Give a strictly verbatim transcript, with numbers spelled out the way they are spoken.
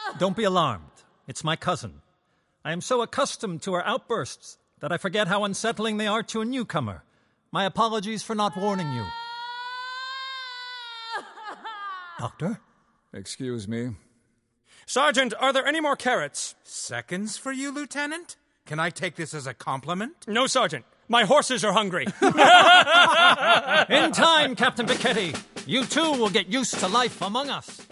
Don't be alarmed. It's my cousin. I am so accustomed to her outbursts that I forget how unsettling they are to a newcomer. My apologies for not warning you. Doctor? Excuse me. Sergeant, are there any more carrots? Seconds for you, Lieutenant? Can I take this as a compliment? No, Sergeant. My horses are hungry. In time, Captain Piketty. You too will get used to life among us.